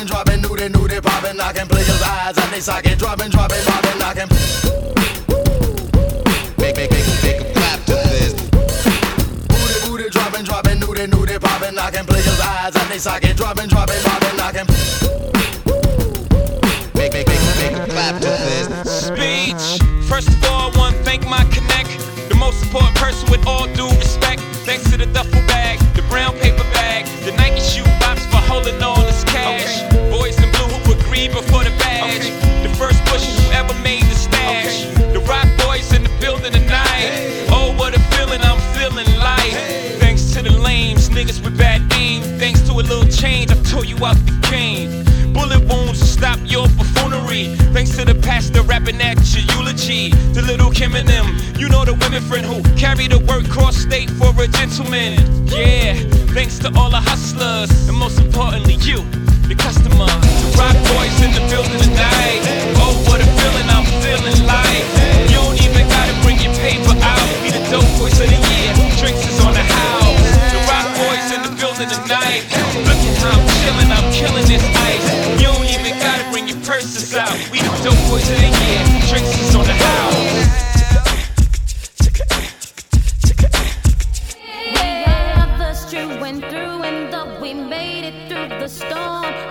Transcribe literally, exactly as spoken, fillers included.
dropping, dropping, nudie, nudie, popping, knocking, players' eyes at they socket, dropping, dropping, popping, knocking. Make, make, make, make a clap to this. Booty, booty, dropping, dropping, nudie, nudie, popping, knocking, players' eyes at they socket, dropping, dropping, popping, knocking. Make, make, make, make a clap to this. Speech. First of all, I want to thank my connect, the most important person with all due respect. Thanks to the duffel bag, the brown paper bag, the Nike shoe box for holding all this cash. Okay. Boys in blue who agreed before the badge. Okay. The first bushes who ever made the stash. Okay. The rock boys in the building tonight. Hey. Oh, what a feeling, I'm feeling light. Hey. Thanks to the lames, niggas with bad aim. Thanks to a little change, I tore you out the cane. Bullet wounds to stop your buffoonery. Thanks to the pastor rapping at your eulogy. The little Kim and them, you know the women friend who carry the work cross state for a gentleman. Yeah, thanks to all the hustlers, and most importantly you, the customer. The rock boys in the building tonight. Oh, what a feeling, I'm feeling like. You don't even gotta bring your paper out. Be the dope boys of the year, drinks is on the house. The rock boys in the building tonight. Look at how I'm chilling, I'm killing this ice. You don't even gotta bring your purses out. We the dope boys of the year, drinks is on the house. We went through and though we made it through the storm.